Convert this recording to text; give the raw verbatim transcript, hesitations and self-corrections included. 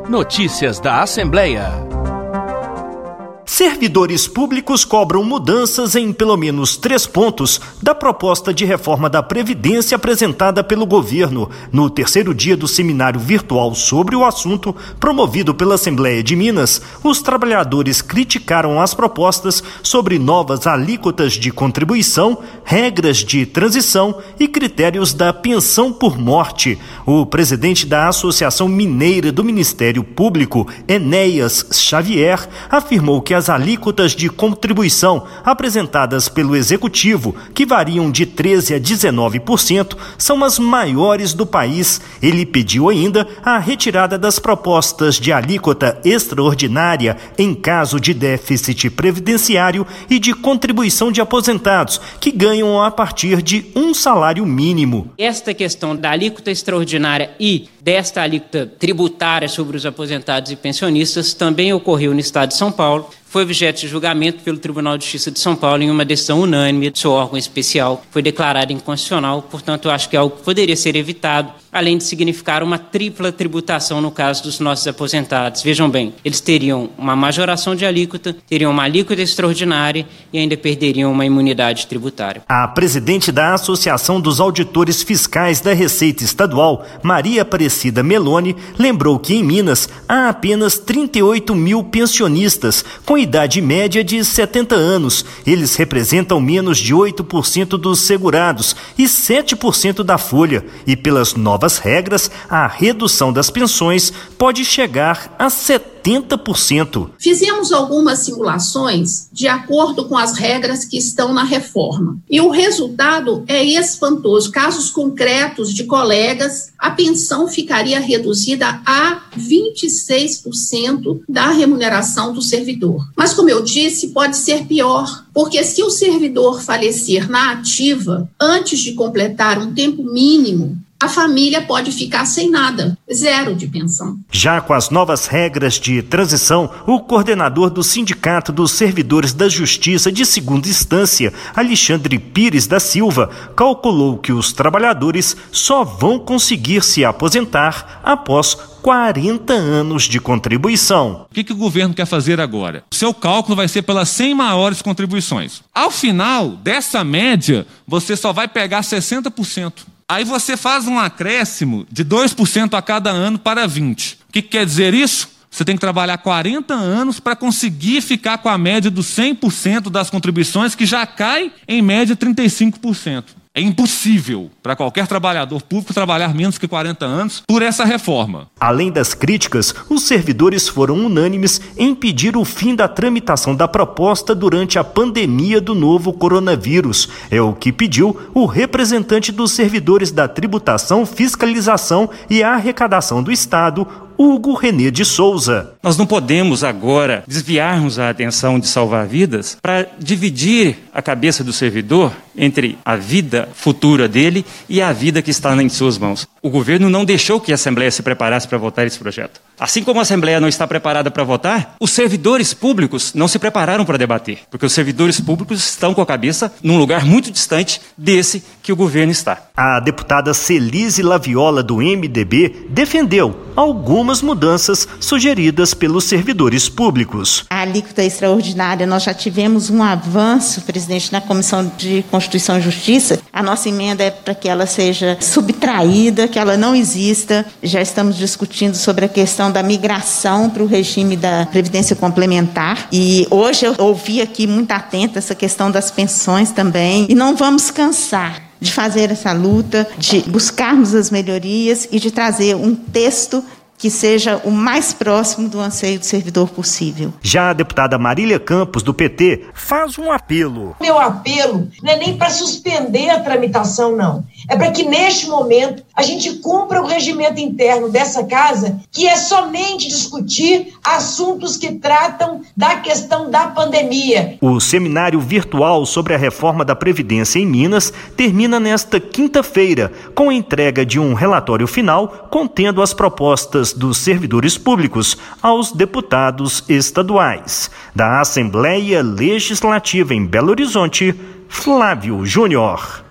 Notícias da Assembleia. Servidores públicos cobram mudanças em pelo menos três pontos da proposta de reforma da Previdência apresentada pelo governo no terceiro dia do seminário virtual sobre o assunto, promovido pela Assembleia de Minas. Os trabalhadores criticaram as propostas sobre novas alíquotas de contribuição, regras de transição e critérios da pensão por morte. O presidente da Associação Mineira do Ministério Público, Enéas Xavier, afirmou que as alíquotas de contribuição apresentadas pelo Executivo, que variam de treze a dezenove por cento, são as maiores do país. Ele pediu ainda a retirada das propostas de alíquota extraordinária em caso de déficit previdenciário e de contribuição de aposentados, que ganham a partir de um salário mínimo. Esta questão da alíquota extraordinária e desta alíquota tributária sobre os aposentados e pensionistas também ocorreu no Estado de São Paulo. Foi objeto de julgamento pelo Tribunal de Justiça de São Paulo em uma decisão unânime do seu órgão especial. Foi declarado inconstitucional, portanto, eu acho que é algo que poderia ser evitado, além de significar uma tripla tributação no caso dos nossos aposentados. Vejam bem, eles teriam uma majoração de alíquota, teriam uma alíquota extraordinária e ainda perderiam uma imunidade tributária. A presidente da Associação dos Auditores Fiscais da Receita Estadual, Maria Aparecida Meloni, lembrou que em Minas há apenas trinta e oito mil pensionistas com idade média de setenta anos. Eles representam menos de oito por cento dos segurados e sete por cento da folha. E pelas novas regras, a redução das pensões pode chegar a setenta por cento. Fizemos algumas simulações de acordo com as regras que estão na reforma. E o resultado é espantoso. Casos concretos de colegas, a pensão ficaria reduzida a vinte e seis por cento da remuneração do servidor. Mas, como eu disse, pode ser pior, porque se o servidor falecer na ativa antes de completar um tempo mínimo, a família pode ficar sem nada, zero de pensão. Já com as novas regras de transição, o coordenador do Sindicato dos Servidores da Justiça de Segunda Instância, Alexandre Pires da Silva, calculou que os trabalhadores só vão conseguir se aposentar após quarenta anos de contribuição. O que, que o governo quer fazer agora? O seu cálculo vai ser pelas cem maiores contribuições. Ao final dessa média, você só vai pegar sessenta por cento. Aí você faz um acréscimo de dois por cento a cada ano para vinte por cento. O que, que quer dizer isso? Você tem que trabalhar quarenta anos para conseguir ficar com a média dos cem por cento das contribuições, que já cai em média trinta e cinco por cento. É impossível para qualquer trabalhador público trabalhar menos que quarenta anos por essa reforma. Além das críticas, os servidores foram unânimes em pedir o fim da tramitação da proposta durante a pandemia do novo coronavírus. É o que pediu o representante dos servidores da tributação, fiscalização e arrecadação do Estado, Hugo Renê de Souza. Nós não podemos agora desviarmos a atenção de salvar vidas para dividir a cabeça do servidor entre a vida futura dele e a vida que está em suas mãos. O governo não deixou que a Assembleia se preparasse para votar esse projeto. Assim como a Assembleia não está preparada para votar, os servidores públicos não se prepararam para debater, porque os servidores públicos estão com a cabeça num lugar muito distante desse que o governo está. A deputada Celise Laviola, do M D B, defendeu algumas mudanças sugeridas pelos servidores públicos. A alíquota extraordinária, nós já tivemos um avanço, presidente, na Comissão de Constituição e Justiça. A nossa emenda é para que ela seja subtraída, que ela não exista. Já estamos discutindo sobre a questão da migração para o regime da Previdência Complementar. E hoje eu ouvi aqui muito atenta essa questão das pensões também. E não vamos cansar de fazer essa luta, de buscarmos as melhorias e de trazer um texto que seja o mais próximo do anseio do servidor possível. Já a deputada Marília Campos, do P T, faz um apelo. Meu apelo não é nem para suspender a tramitação, não. É para que, neste momento, a gente cumpra o regimento interno dessa casa, que é somente discutir assuntos que tratam da questão da pandemia. O seminário virtual sobre a reforma da Previdência em Minas termina nesta quinta-feira, com a entrega de um relatório final contendo as propostas dos servidores públicos aos deputados estaduais. Da Assembleia Legislativa em Belo Horizonte, Flávio Júnior.